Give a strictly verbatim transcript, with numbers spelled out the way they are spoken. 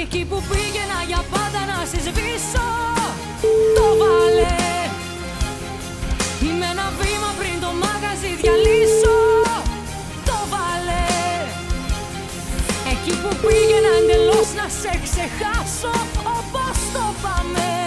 εκεί που πήγαινα για πάντα να σε σβήσω, το βάλε. Είμαι ένα βήμα πριν το μάγαζι διαλύσω, το βάλε. Εκεί που πήγαινα εντελώς να σε ξεχάσω, όπως το πάμε.